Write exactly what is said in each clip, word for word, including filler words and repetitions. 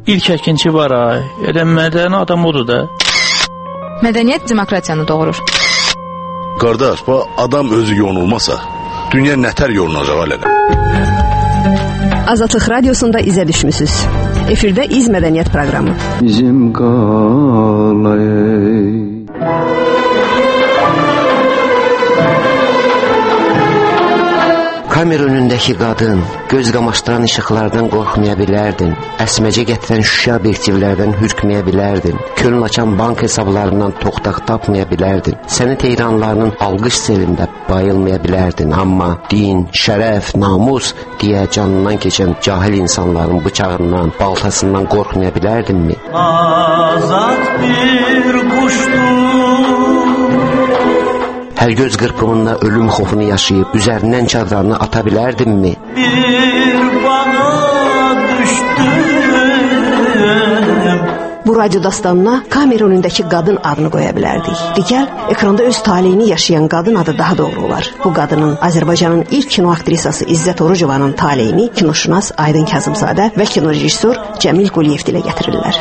İlk əkinçi var ay. Elə mədəni adam odur da. Mədəniyyət demokratiyanı doğurur. Qardaş, bu adam özü yonulmasa, dünya nətər yolunacaq hələ? Azadlıq Radiosunda izə düşmüsüz. Efirdə İz Mədəniyyət proqramı. Bizim qalay. Kamera önündəki qadın, göz qamaşdıran işıqlardan qorxmaya bilərdin. Əsməcə gətirən şüşə obyektivlərdən hürkməyə bilərdin. Könül açan bank hesablarından toxtaq tapmaya bilərdin. Səni heyranlarının alqış selində bayılmaya bilərdin. Amma din, şərəf, namus deyə canından keçən cahil insanların bıçağından, baltasından qorxmaya bilərdinmi? Azad bir quşdur. Hər göz qırpımında ölüm xofunu yaşayıb üzərindən çadranını ata bilərdinmi? Bir bağa düşdüm. Bu radyo dastanına kamera önündəki qadın adını qoya bilərdik. Digər, ekranda öz taleyini yaşayan qadın adı daha doğru olar. Bu qadının Azərbaycanın ilk kino aktrisası İzzət Orucovanın taleyini kinoşünas Aydın Kazımzadə və kino rejissor Cəmil Quliyev dilə gətirirlər.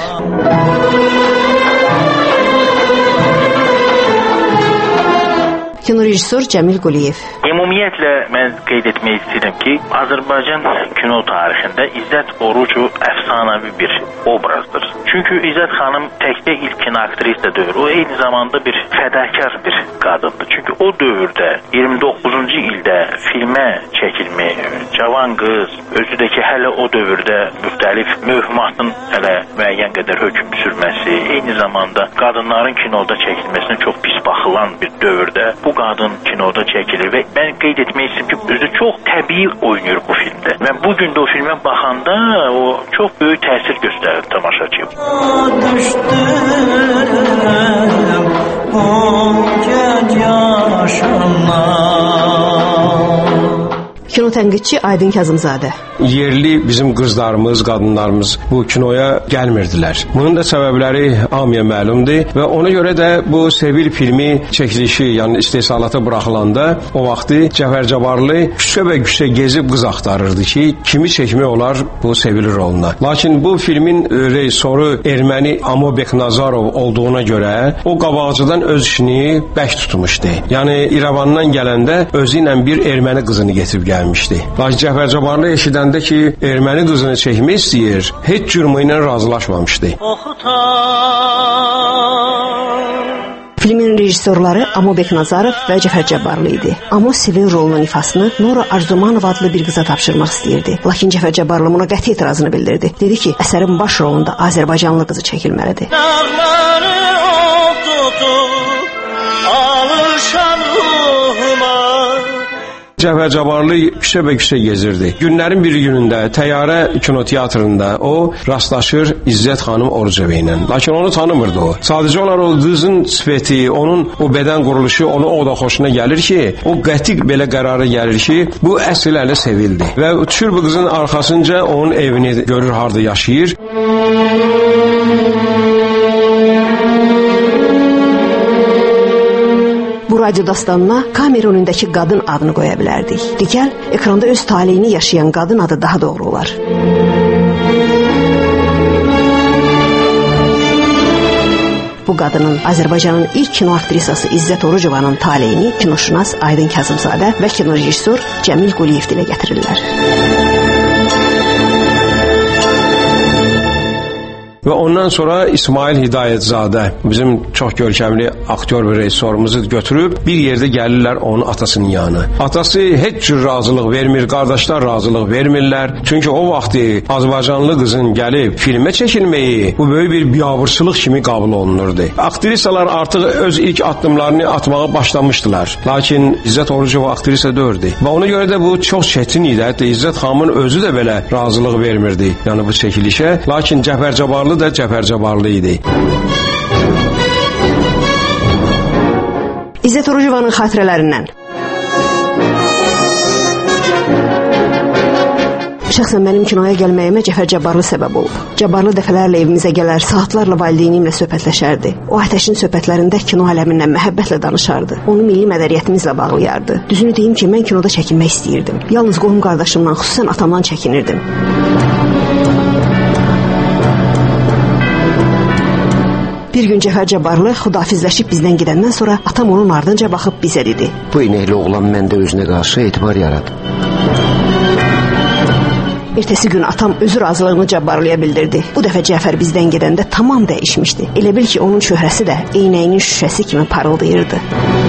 Kino rejissor Cəmil Quliyev. Ümumiyyətlə mən qeyd etmək istəyirəm ki, Azərbaycan kino tarixində İzzət Orucu əfsanəvi bir obrazdır. Çünki İzzət xanım təkcə ilk kino aktrisa deyil, o eyni zamanda bir fədakar bir qadındır. Çünki o dövrdə iyirmi doqquzuncu ildə filmə çəkilmək, cavan qız, özü də ki hələ o dövrdə müxtəlif möhmatın hələ müəyyən qədər hökm sürməsi, eyni zamanda qadınların kinoda çəkilməsinə çox pis baxılan bir dövrdə bu qadın kinoda çəkilir və mən qeyd etmək istəyirəm ki, özü çox təbii oynayır bu filmdə. Mən bu gün də o filmə baxanda o çox böyük təsir göstərir tamaşaçıya. Düşdüm, o gəc yaşımdan. Kino tənqidçi Aydın Kazımzadə. Yerli bizim qızlarımız, qadınlarımız bu kinoya gəlmirdilər. Bunun da səbəbləri hamıya məlumdur və ona görə də bu Sevil filmi çəkilişi, yəni istehsalata buraxılanda o vaxtı Cəfər Cabbarlı küçə və küçə gezib qız axtarırdı ki, kimi çəkmək olar bu Sevil roluna. Lakin bu filmin rejissoru erməni Amobek Nazarov olduğuna görə o qabaqcadan öz işini bək tutmuşdu. Yəni İrəvandan gələndə özü ilə bir erməni qızını getirib gəlmişdi. Lakin Cəfər Cabbarlı eşidəndə ki, erməni qızını çəkmək istəyir, heç cürmü ilə razılaşmamışdı. Filmin rejissorları Amobek Nazarov və Cəfər Cabbarlı idi. Amo Sevil rolunun ifasını Nora Arzumanov adlı bir qıza tapşırmaq istəyirdi. Lakin Cəfər Cabbarlı buna qəti etirazını bildirdi. Dedi ki, əsərin baş rolunda Azərbaycanlı qızı çəkilməlidir. Dağları ol tutub, alışan ruhuma. Cəfər Cabbarlı küçə və küçə gezirdi. Günlərin bir günündə Təyyarə kinoteatrında o rastlaşır İzzət xanım Orucova ilə. Lakin onu tanımırdı o. Sadəcə olaraq o qızın sifəti, onun o bədən quruluşu onu o da xoşuna gəlir ki, o qəti belə qərara gəlir ki, bu əsl ələ sevildi. Və düşür bu qızın arxasınca onun evini görür, harda yaşayır. Bu radyo dastanına kamera önündəki qadın adını qoya bilərdik. Digər, ekranda öz taleyini yaşayan qadın adı daha doğru olar. Bu qadının Azərbaycanın ilk kino aktrisası İzzət Orucovanın taleyini kinoşünas Aydın Kazımzadə və kino rejissor Cəmil Quliyev dilə gətirirlər. Və ondan sonra İsmail Hidayətzadə bizim çox görkəmli aktyor və rejissorumuzu götürüb bir yerdə gəlirlər onun atasının yanı. Atası heç cür razılıq vermir, qardaşlar razılıq vermirlər. Çünki o vaxtı Azərbaycanlı qızın gəlib filmə çəkilməyi bu böyük bir biabırçılıq kimi qəbul olunurdu. Aktrisalar artıq öz ilk addımlarını atmağa başlamışdılar. Lakin İzzət Orucova aktrisa deyildi. Və ona görə də bu çox çətin idi. Hətta İzzət xanımın özü də belə razılıq vermirdi, yəni bu çəkilişə. Lakin Cəfər Cabbarlı da Cəfər Cabbarlı idi. İzzət Orucovanın xatirələrindən. Şəxsən mənim kinoya gəlməyimə Cəfər Cabbarlı səbəb olub. Cabbarlı dəfələrlə evimizə gələr, saatlarla valideynimlə söhbətləşərdi. O ateşin söhbətlərində kino aləmindən məhəbbətlə danışardı. Onu milli mədəniyyətimizlə bağlayardı. Düzünü deyim ki, mən kinoda çəkinmək istəyirdim. Yalnız qohum qardaşımdan, xüsusən atamdan çəkinirdim. gün Cəfər Cabbarlı xudafizləşib bizdən gedəndən sonra atam onun ardınca baxıb bizə dedi: Bu inəkli oğlan məndə özünə qarşı etibar yaradı. Ertəsi gün atam özü razılığını Cabbarlıya bildirdi. Bu dəfə Cəfər bizdən gedəndə tamam dəyişmişdi. Elə bil ki, onun çöhrəsi də eynəyinin şüşəsi kimi parıldayırdı.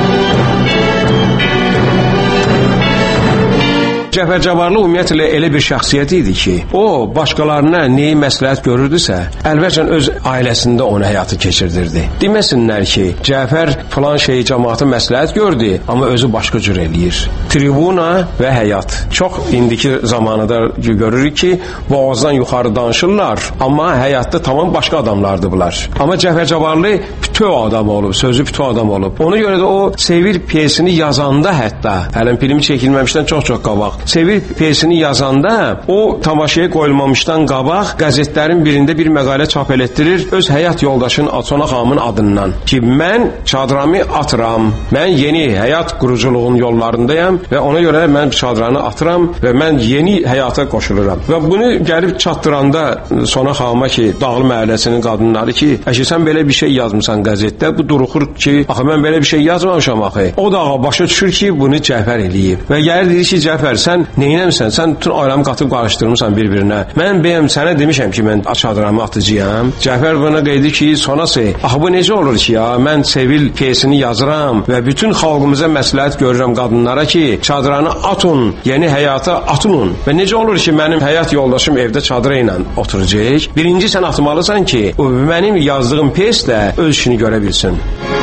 Cəfər Cabbarlı ümumiyyətlə elə bir şəxsiyyət idi ki, o başqalarına neyi məsləhət görürdüsə, əlbəttə öz ailəsində onu həyatı keçirdirdi. Deməsinlər ki, Cəfər falan şeyi cəmaata məsləhət gördü, amma özü başqa cür eləyir. Tribuna və həyat. Çox indiki zamanında görürük ki, boğazdan yuxarı danışırlar, amma həyatda tamam başqa adamlardır bunlar. Amma Cəfər Cabbarlı bütöv adam olub, sözü bütöv adam olub. Ona görə də o Sevil piyesini yazanda hətta, hələn filmi çəkilməmişdən çox-çox qabaq, Sevil piyesini yazanda o tamaşaya qoyulmamışdan qabaq qəzetlərin birində bir məqalə çap elətdirir öz həyat yoldaşının Açona xanımın adından ki, mən çadramı atıram, mən yeni həyat quruculuğun yollarındayam və ona görə mən çadranı atıram və mən yeni həyata qoşuluram. Və bunu gəlib çatdıranda Sona xanıma ki, Dağlı məhəlləsinin qadınları ki, əşi sən belə bir şey yazmısan qəzetdə, bu duruxur ki, axı mən belə bir şey yazmamışam axı. O da başa düşür ki, bunu Cəfər eləyib və gəlir deyir ki, Cəfər sən neynəmsən? Sən bütün ailəmi qatıb qarışdırmısan bir-birinə. Mən bəyəm sənə demişəm ki, mən çadramı atıcıyam. Cəfər buna qeydi ki, sonası, axı bu necə olur ki ya, mən Sevil piyesini yazıram və bütün xalqımıza məsləhət görürəm qadınlara ki, çadranı atın, yeni həyata atın. Və necə olur ki, mənim həyat yoldaşım evdə çadıra ilə oturacaq? Birinci sən atmalısan ki, mənim yazdığım piyeslə öz işini görə bilsin.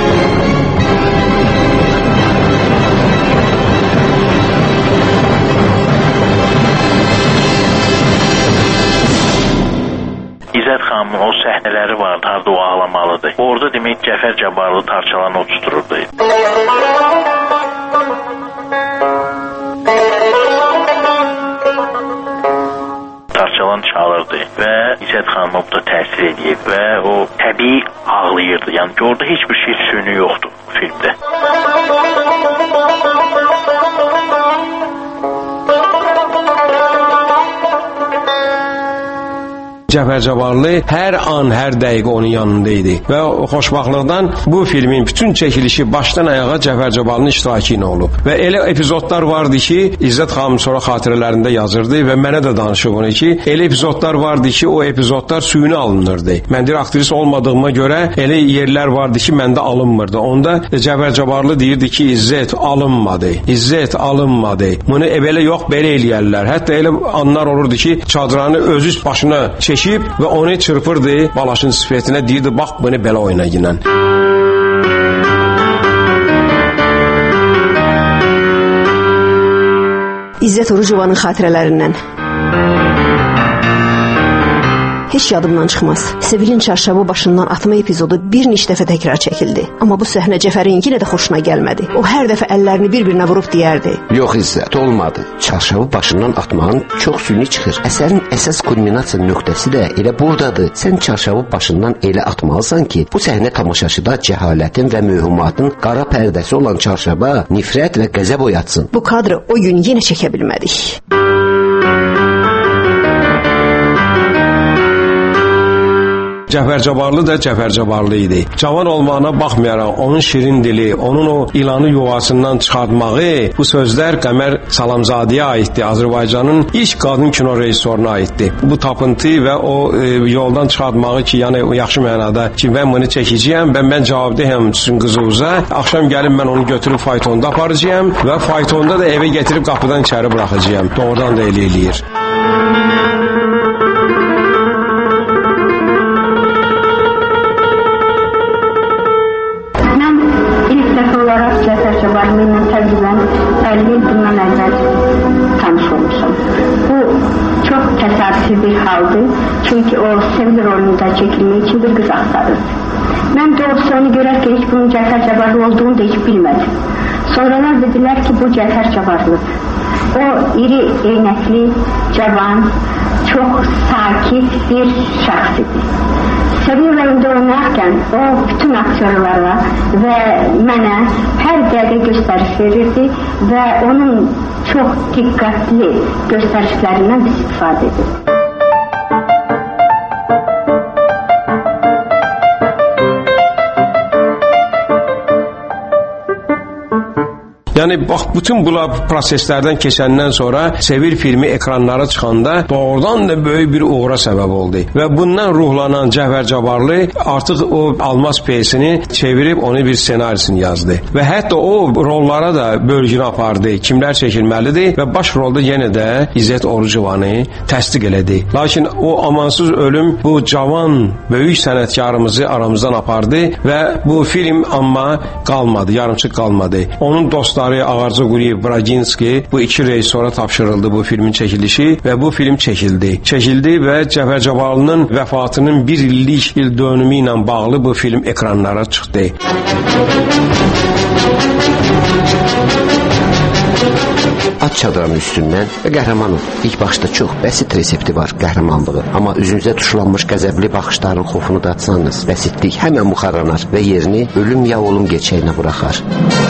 xanımın o səhnələri vardı, harda o ağlamalıdır. Orada demək Cəfər Cabbarlı tarçalarını uçtururdu. Tarçalan çalırdı və İzzət xanımı da təsir edib və o təbii ağlayırdı. Yəni orada heç bir şey süni yoxdur filmdə. Cəfər Cabbarlı hər an, hər dəqiqə onun yanında idi və xoşbaxtlıqdan bu filmin bütün çəkilişi başdan ayağa Cəfər Cabbarlının iştirakı ilə olub. Və elə epizodlar vardı ki, İzzət xanım sonra xatirələrində yazırdı və mənə də danışıb onu ki, elə epizodlar vardı ki, o epizodlar suyunu alınırdı. Mən deyir, aktris olmadığıma görə elə yerlər vardı ki, məndə alınmırdı. Onda Cəfər Cabbarlı deyirdi ki, İzzət alınmadı, İzzət alınmadı. Bunu belə yox, belə eləyərlər. Hətta elə anlar olurdu ki, çadranı özü başına çəkirdi və onu çırpırdı balaşın sifətinə, deyirdi, bax, bunu belə oyna yinən. İzzət Orucovanın xatirələrindən. Heç yadımdan çıxmaz. Sevilin çarşabı başından atma epizodu bir neçə dəfə təkrar çəkildi. Amma bu səhnə Cəfərin yenə də xoşuna gəlmədi. O hər dəfə əllərini bir-birinə vurub deyərdi: Yox İzzət, olmadı. Çarşabı başından atmağın çox süni çıxır. Əsərin əsas kulminasiya nöqtəsi də elə buradadır. Sən çarşabı başından elə atmalısan ki, bu səhnə tamaşaçıda cəhalətin və möhumatın qara pərdəsi olan çarşaba nifrət və qəzəb oyatsın. Bu kadrı o gün yenə çəkə bilmədik. Cəfər Cabbarlı da Cəfər Cabbarlı idi. Cavan olmağına baxmayaraq onun şirin dili, onun o ilanı yuvasından çıxartmağı, bu sözlər Qəmər Salamzadəyə aiddir. Azərbaycanın ilk qadın kino rejissoruna aiddir. Bu tapıntı və o e, yoldan çıxartmağı ki, yəni yaxşı mənada ki, mən bunu çəkəcəyəm və mən cavabdehəm sizin qızınıza. Axşam gəlib mən onu götürüb faytonda aparacağam və faytonda da evə gətirib qapıdan içəri buraxacağam. Doğrudan da elə eləyir. Cabbarlı təqribən əlli il bundan əvvəl tanış olmuşum. Bu çox təsadüfi bir haldır. Çünki o Sevil rolunda çəkilmək üçün bir qız axtarır. Mən doğrusu onu görərkən heç bunun Cəfər Cabbarlı olduğunu da heç bilmədim. Sonralar dedilər ki, bu Cəfər Cabbarlıdır. O iri, eynəkli, cavan, çox sakit bir şəxs idi. Sevil rolunda oynarkən o bütün aktyorlara və mənə hər dəqiqə göstəriş verirdi və onun çox diqqətli göstərişlərindən istifadə edirdi. Yəni bax bütün bu proseslərdən keçəndən sonra Sevil filmi ekranlara çıxanda doğrudan da böyük bir uğura səbəb oldu. Və bundan ruhlanan Cəfər Cabbarlı artıq o Almaz pyesini çevirib onu bir ssenarisini yazdı. Və hətta o rollara da bölgünü apardı. Kimlər çəkilməlidir və baş rolda yenə də İzzət Orucovanı təsdiq elədi. Lakin o amansız ölüm bu cavan, böyük sənətkarımızı aramızdan apardı və bu film amma qalmadı, yarımçıq qalmadı. Onun dostları Ağarca Quliyev, Braginski bu iki rejissora tapşırıldı bu filmin çəkilişi və bu film çəkildi. Çəkildi və Cəfər Cabbarlının vəfatının bir illik il dönümü ilə bağlı bu film ekranlara çıxdı. At çadranın üstündən və qəhrəmanın ilk başda çox bəsit resepti var qəhrəmanlığı. Amma üzünüzə tuşlanmış qəzəbli baxışların xofunu da atsanız, bəsitlik həmən buxarlanar və yerini ölüm ya olum gerçəyinə buraxar.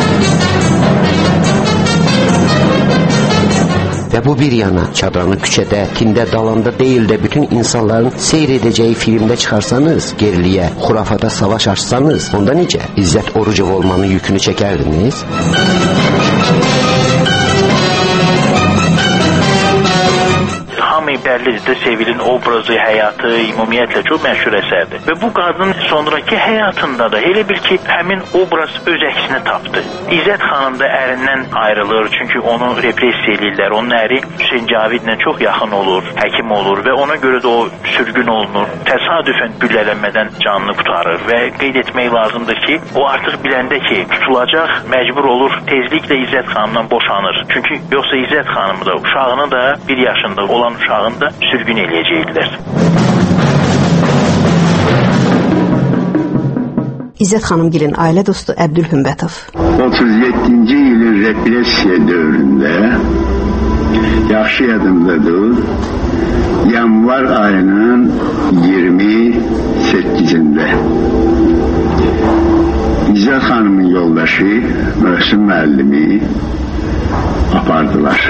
Və bu bir yana çadranı küçədə, tində, dalanda deyil də bütün insanların seyr edəcəyi filmdə çıxarsanız, geriliyə, xurafata savaş açsanız, onda necə? İzzət Orucov olmanın yükünü çəkərdiniz? Bəllidir də Sevilin obrazı, həyatı, ümumiyyətlə çox məşhur əsərdir. Və bu qadının sonraki həyatında da elə bil ki, həmin obraz öz əksini tapdı. İzzət xanım da ərindən ayrılır, çünki onu repressiya edirlər. Onun əri Hüseyn Cavidlə çox yaxın olur, həkim olur və ona görə də o sürgün olunur. Təsadüfən güllələnmədən canını qurtarır və qeyd etmək lazımdır ki, o artıq biləndə ki, tutulacaq, məcbur olur, tezliklə İzzət xanımdan boşanır. Çünki yoxsa İzzət xanımı da, uşağını da bir yaşında olan uşağını da sürgün eləyəcəklər. İzzət xanımgilin ailə dostu Əbdül Hümbətov. otuz yeddinci ilin repressiya dövründə yaxşı yadımdadır. Yanvar ayının iyirmi səkkizində İzzət xanımın yoldaşı Möhsün müəllimi apardılar.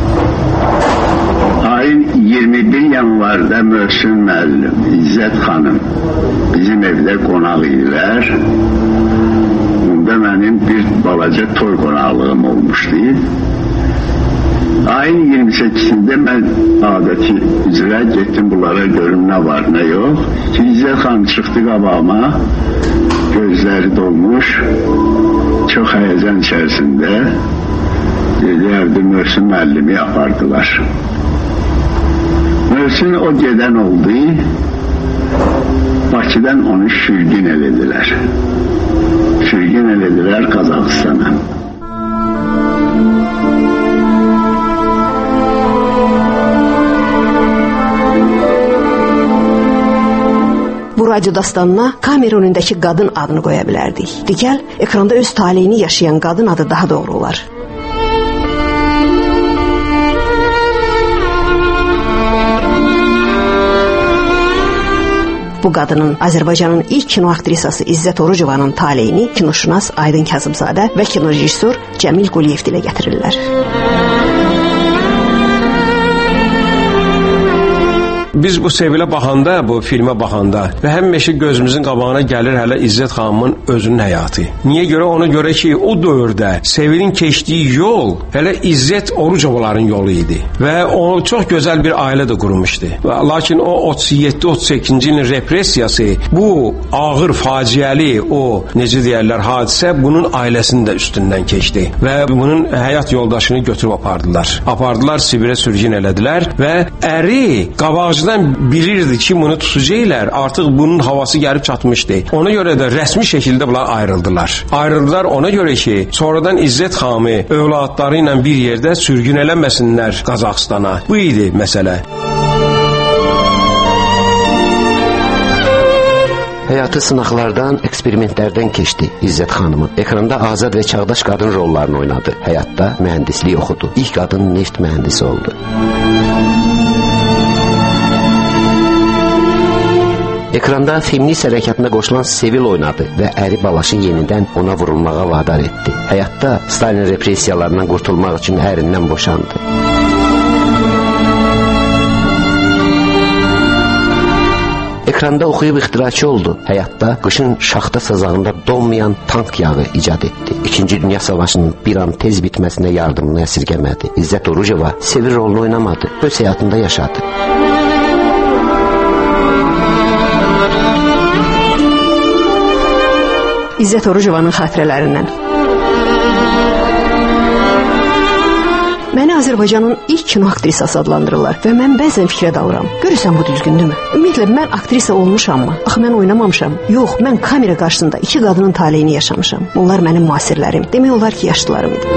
Ayın iyirmi bir yanvarda Möhsün müəllim, İzzət xanım bizim evdə qonaq idilər. Bunda mənim bir balaca toy qonaqlığım olmuşdu. Ayın iyirmi səkkizində mən adəti üzrə getdim bunlara görüm nə var, nə yox. Ki, İzzət xanım çıxdı qabağıma, gözləri dolmuş, çox həyəcan içərisində dedilər, Möhsün müəllimi apardılar. Möhsün o gedən oldu, Bakıdan onu sürgün elədilər. Sürgün elədilər Qazaxıstana. Bu radyo dastanına kamera önündəki qadın adını qoya bilərdik. Digəl, ekranda öz taleyini yaşayan qadın adı daha doğru olar. Bu qadının Azərbaycanın ilk kino aktrisası İzzət Orucovanın taleyini kinoşünas Aydın Kazımzadə və kinorejissor Cəmil Quliyev dilə gətirirlər. Biz bu Sevilə baxanda, bu filmə baxanda və həmişə gözümüzün qabağına gəlir hələ İzzət xanımın özünün həyatı. Niyə görə? Ona görə ki, o dövrdə Sevilin keçdiyi yol hələ İzzət Orucovların yolu idi və o çox gözəl bir ailə də qurmuşdu. Lakin o otuz yeddi otuz səkkizinci ilin repressiyası, bu ağır faciəli, o necə deyərlər, hadisə bunun ailəsinin də üstündən keçdi və bunun həyat yoldaşını götürüb apardılar. Apardılar, Sibirə sürgün elədilər və əri qabaqcıdan bilirdi ki, bunu tutacaqlar, artıq bunun havası gəlib çatmışdı. Ona görə də rəsmi şəkildə bunlar ayrıldılar. Ayrıldılar ona görə ki, sonradan İzzət xanımı övladları ilə bir yerdə sürgün eləməsinlər Qazaxıstana. Bu idi məsələ. Həyatı sınaqlardan, eksperimentlərdən keçdi İzzət xanımın. Ekranda azad və çağdaş qadın rollarını oynadı. Həyatda mühəndislik oxudu. İlk qadın neft mühəndisi oldu. Ekranda feminist hərəkatına qoşulan Sevil oynadı və əri Balaşın yenidən ona vurulmağa vadar etdi. Həyatda Stalin repressiyalarından qurtulmaq üçün ərindən boşandı. Ekranda oxuyub ixtiraçı oldu. Həyatda qışın şaxta sazağında donmayan tank yağı icad etdi. İkinci Dünya Savaşının bir an tez bitməsinə yardımını əsirgəmədi. İzzət Orucova Sevil rolunu oynamadı, öz həyatında yaşadı. İzzət Orucovanın xatirələrindən. Məni Azərbaycanın ilk kino aktrisası adlandırırlar və mən bəzən fikrə dalıram. Görürsən bu düzgündürmü? Ümumiyyətlə mən aktrisa olmuşammı? Axı mən oynamamışam. Yox, mən kamera qarşısında iki qadının taleyini yaşamışam. Bunlar mənim müasirlərim. Demək olar ki, yaşlılarım idi.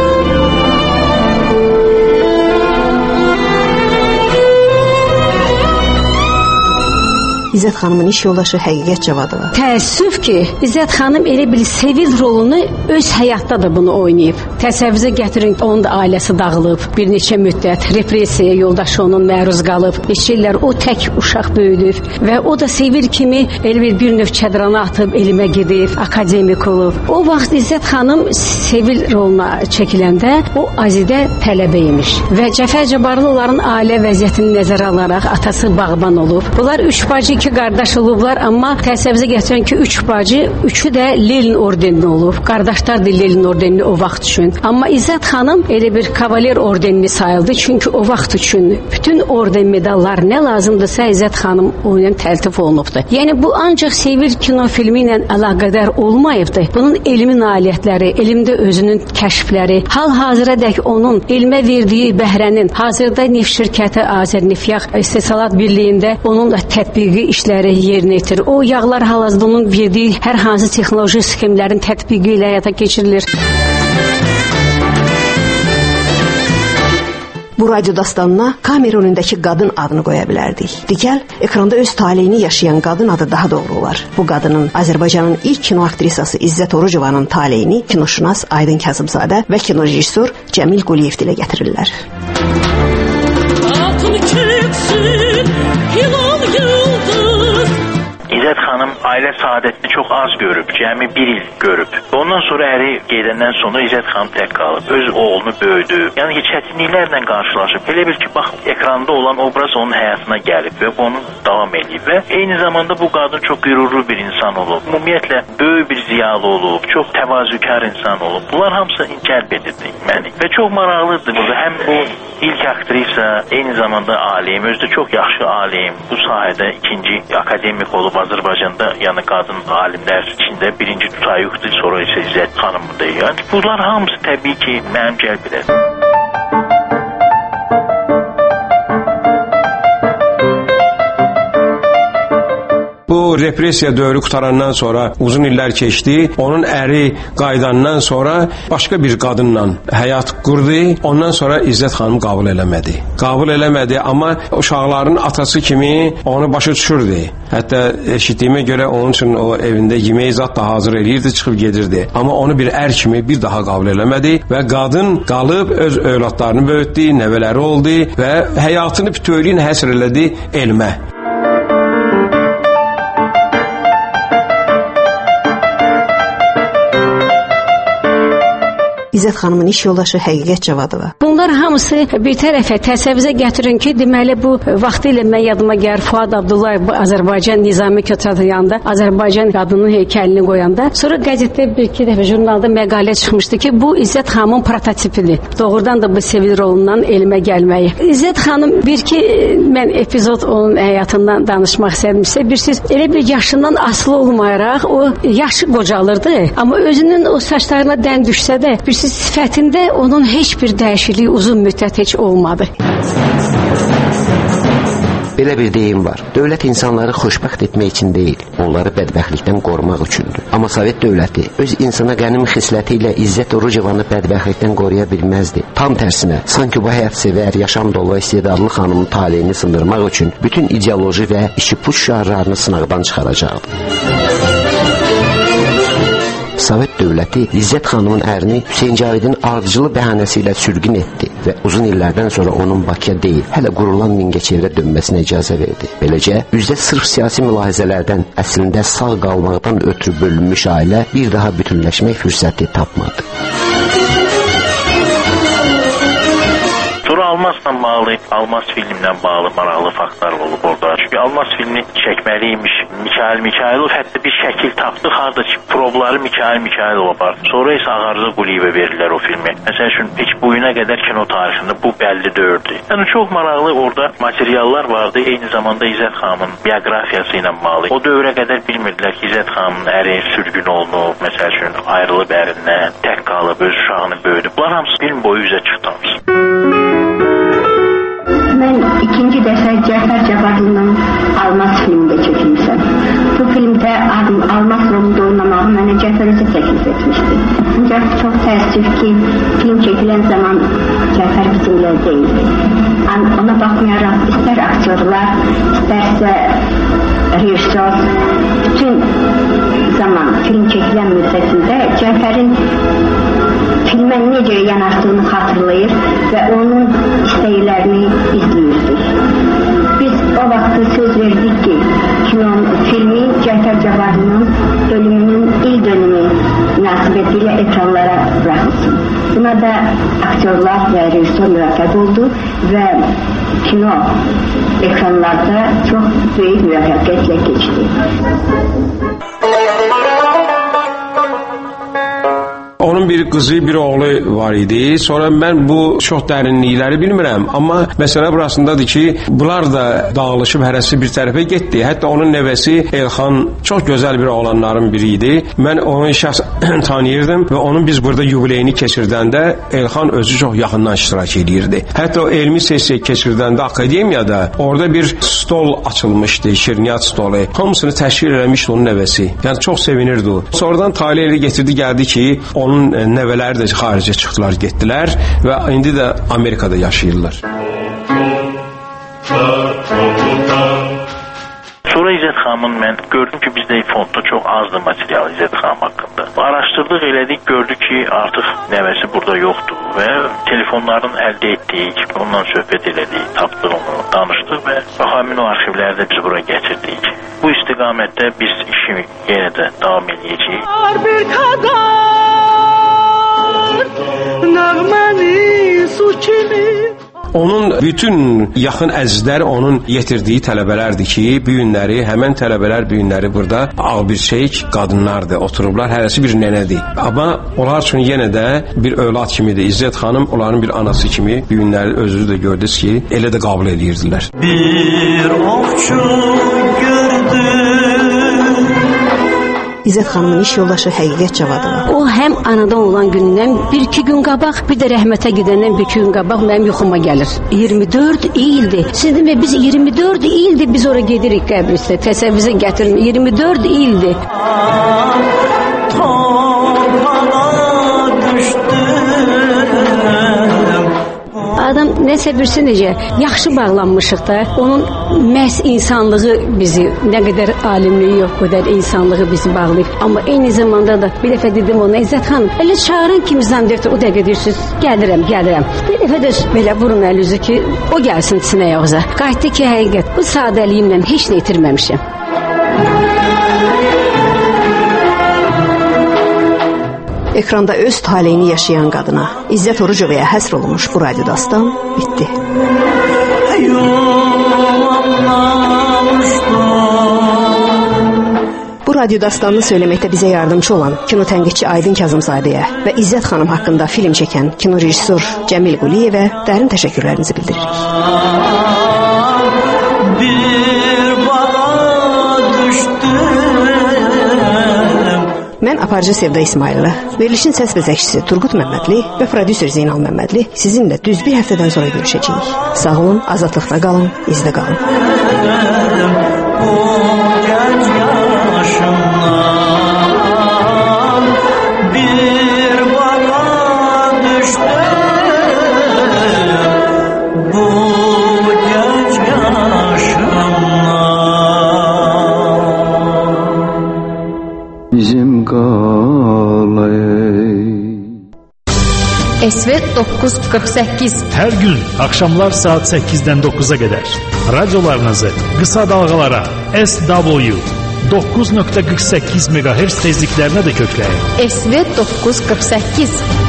İzzət xanımın iş yoldaşı Həqiqət Cavadova. Təəssüf ki, İzzət xanım elə bir Sevil rolunu öz həyatda da bunu oynayıb. Təsəvvürə gətirin, onun da ailəsi dağılıb, bir neçə müddət repressiyaya yoldaşı onun məruz qalıb. Neçə illər o tək uşaq böyüdüb və o da Sevil kimi elə bir bir növ çədrana atıb elmə gedib, akademik olub. O vaxt İzzət xanım Sevil roluna çəkiləndə o Azidə tələbə imiş və Cəfər Cabbarlı onların ailə vəziyyətini nəzərə alaraq atası bağban olub. Bunlar üç bacı iki qardaş olublar, amma təsəvvürə gətirən ki, üç bacı, üçü də Lenin ordenli olub. Qardaşlar da Lenin ordenli o vaxt üçün. Amma İzzət xanım elə bir kavaler ordenli sayıldı, çünki o vaxt üçün bütün orden medallar nə lazımdırsa İzzət xanım oyunun təltif olunubdu. Yəni bu ancaq Sevil kino filmi ilə əlaqədar olmayıbdı. Bunun elmi nailiyyətləri, elmdə özünün kəşfləri, hal-hazıradək onun elmə verdiyi bəhrənin, hazırda neft şirkəti Azərnefyaq İstehsalat Birliyində onunla tətbiqi işləri yerinə yetirir. O yağlar hal-hazırda onun verdiyi hər hansı texnoloji sxemlərin tətbiqi ilə həyata keçirilir. Bu radyo dastanına kamera önündəki qadın adını qoya bilərdik. Digəl, ekranda öz taleyini yaşayan qadın adı daha doğru olar. Bu qadının Azərbaycanın ilk kino aktrisası İzzət Orucovanın taleyini kinoşünas Aydın Kazımzadə və kinorejissor Cəmil Quliyev dilə gətirirlər. İzzət xanım ailə saadətini çox az görüb, cəmi bir il görüb. Ondan sonra əri gedəndən sonra İzzət xanım tək qalıb, öz oğlunu böyüdü. Yəni ki, çətinliklərlə qarşılaşıb. Elə bil ki, bax, ekranda olan obraz onun həyatına gəlib və onu davam edib. Və eyni zamanda bu qadın çox qürurlu bir insan olub. Ümumiyyətlə, böyük bir ziyalı olub, çox təvazükar insan olub. Bunlar hamısı cəlb edirdi məni. Və çox maraqlıdır burada. Həm bu ilk aktrisa, eyni zamanda alim, özü də çox yaxşı alim. Bu sahədə ikinci akademik olub Azərbaycanda, yəni qadın alimlər içində birinci tutayıqdır, sonra isə İzzət xanımdır. Yəni bunlar hamısı təbii ki, mənim cəlb edir. Bu repressiya dövrü qutarandan sonra uzun illər keçdi. Onun əri qayıdandan sonra başqa bir qadınla həyat qurdu. Ondan sonra İzzət xanım qəbul eləmədi. Qəbul eləmədi, amma uşaqların atası kimi onu başa düşürdü. Hətta eşitdiyimə görə onun üçün o evində yemək zat da hazır eləyirdi, çıxıb gedirdi. Amma onu bir ər kimi bir daha qəbul eləmədi və qadın qalıb öz övladlarını böyütdü, nəvələri oldu və həyatını bütövlüyünə həsr elədi elmə. İzzət xanımın iş yoldaşı Həqiqət Cavadova. Bunlar hamısı bir tərəfə təsəvvürə gətirin ki, deməli bu vaxtı ilə mən yadıma gəlir Fuad Abdullayev bu Azərbaycan Nizami Köçatyanında Azərbaycan qadının heykəlini qoyanda, sonra qəzetdə bir-iki dəfə jurnalda məqalə çıxmışdı ki, bu İzzət xanımın prototipidir. Doğrudan da bu Sevil rolundan elmə gəlməyi. İzzət xanım bir-iki mən epizod onun həyatından danışmaq istədimsə, bir siz elə bir yaşından asılı olmayaraq o yaşı qocalırdı, amma özünün o saçlarına dən düşsə də bir sifətində onun heç bir dəyişikliyi uzun müddət heç olmadı. Belə bir deyim var. Dövlət insanları xoşbəxt etmək üçün deyil, onları bədbəxtlikdən qorumaq üçündür. Amma Sovet dövləti öz insana qənim xisləti ilə İzzət Orucovanı bədbəxtlikdən qoruya bilməzdi. Tam tərsinə, sanki bu həyatsevər, yaşam dolu istedadlı xanımın taleyini sındırmaq üçün bütün ideoloji və işi puç şüarlarını sınaqdan çıxaracaqdı. Sovet dövləti İzzət xanımın ərini Hüseyn Cavidin ardıcılı bəhanəsi ilə sürgün etdi və uzun illərdən sonra onun Bakıya deyil, hələ qurulan Mingəçevirə dönməsinə icazə verdi. Beləcə, üzdə sırf siyasi mülahizələrdən əslində sağ qalmaqdan ötürü bölünmüş ailə bir daha bütünləşmək fürsəti tapmadı. Sonra Almasla bağlı, Almas filmlə bağlı maraqlı faktlar olub orada. Çünki Almas filmi çəkməliymiş Mikhail Mikhailov, hətta bir şəkil tapdıq, harda ki, probları Mikhail Mikhailov apardı. Sonra isə Ağarlı Quliyevə verirlər o filmi. Məsəl üçün, heç bugünə qədər kino tarixində bu bəlli deyildi. Yəni, çox maraqlı orada materiallar vardı. Eyni zamanda İzzət xanımın bioqrafiyası ilə bağlı. O dövrə qədər bilmirdilər ki, İzzət xanımın əri sürgün olunub, məsəl üçün, ayrılıb ərindən, tək qalıb, öz uşağını böyüdü. Bunlar hamısı film boyu üzə çıxdı. Mən ikinci dəfə Cəfər Cabbarlının Almas filmində çəkilmişəm. Bu filmdə Almas rolunda oynamağı mənə Cəfər özü təklif etmişdi. Ancaq çox təəssüf ki, film çəkilən zaman Cəfər bizimlə deyildi. Ona baxmayaraq istər aktyorlar, istərsə rejissor, bütün zaman film çəkilən müddətində Cəfərin filmə necə yanaşdığını xatırlayır və onun istəklərini izləyirdik. Biz o vaxtı söz verdik ki, kinon, filmi Cəfər Cabbarlının ölümünün il dönümü münasibətilə ekranlara bırakılsın. Buna da aktyorlar və rejissor müvəffəq oldu və kino ekranlarda çox böyük müvəffəqiyyətlə keçdi. Onun bir qızı, bir oğlu var idi. Sonra mən bu çox dərinlikləri bilmirəm. Amma məsələ burasındadır ki, bunlar da dağılışıb hərəsi bir tərəfə getdi. Hətta onun nəvəsi Elxan çox gözəl bir oğlanların biri idi. Mən onu şəxs tanıyırdım və onun biz burada yubileyini keçirdəndə Elxan özü çox yaxından iştirak edirdi. Hətta o elmi sessiya keçirdəndə akademiyada orada bir stol açılmışdı, şirniyyat stolu. Hamısını təşkil eləmişdi onun nəvəsi. Yəni çox sevinirdi o. Sonradan talih elə getirdi, gəldi ki, onun nəvələri də xaricə çıxdılar, getdilər və indi də Amerikada yaşayırlar. Sonra İzzət xanımın mən gördüm ki, bizdə fondda çox azdır material İzzət xanım haqqında. Araşdırdıq, elədik, gördük ki, artıq nəvəsi burada yoxdur və telefonlarını əldə etdik, ondan söhbət elədik, tapdıq onu, danışdıq və həmin o arxivləri də biz bura gətirdik. Bu istiqamətdə biz işi yenə də davam edəcəyik. Bir kadar nəğməni su kimi. Onun bütün yaxın əzizləri onun yetirdiyi tələbələrdir ki, bu günləri, həmən tələbələr bu günləri burada ağbirçək qadınlardır, oturublar, hərəsi bir nənədir. Amma onlar üçün yenə də bir övlad kimidir. İzzət xanım onların bir anası kimi bu günləri özünüz də gördünüz ki, elə də qəbul edirdilər. Bir ovçu gördüm. İzzət xanımın iş yoldaşı Həqiqət Cavadova. O həm anadan olan gündən bir iki gün qabaq, bir də rəhmətə gedəndən bir iki gün qabaq mənim yuxuma gəlir. iyirmi dörd ildir. Siz demə biz iyirmi dörd ildir biz ora gedirik qəbristə. Təsəvvürə gətirin. iyirmi dörd ildir. Adam nəsə birisi necə yaxşı bağlanmışıq da, onun məhz insanlığı bizi, nə qədər alimliyi yox, qədər insanlığı bizi bağlayıb. Amma eyni zamanda da bir dəfə dedim ona, İzzət xanım, elə çağırın kimi zannediyorsa, o dəqiqə deyirsiniz, gəlirəm, gəlirəm. Bir dəfə də belə vurun əlüzü ki, o gəlsin sinə yoxsa. Qayıtdı ki, həqiqət, bu sadəliyimlə heç nə itirməmişim. Ekranda öz taleyini yaşayan qadına İzzət Orucovaya həsr olunmuş bu radyo dastan bitdi. Bu radyo dastanını söyləməkdə bizə yardımcı olan kino tənqidçi Aydın Kazımzadəyə və İzzət xanım haqqında film çəkən kino rejissor Cəmil Quliyevə dərin təşəkkürlərimizi bildiririk. Mən aparıcı Sevda İsmailova, verilişin səs və zəkçisi Turqut Məmmədli və prodüser Zeynal Məmmədli sizinlə düz bir həftədən sonra görüşəcəyik. Sağ olun, azadlıqda qalın, izdə qalın. S V doqquz qırx səkkiz. Hər gün axşamlar saat səkkizdən doqquza qədər radiolarınızı qısa dalğalara S W doqquz nöqtə qırx səkkiz meqahertz tezliklərinə də kökləyin. S V doqquz qırx səkkiz.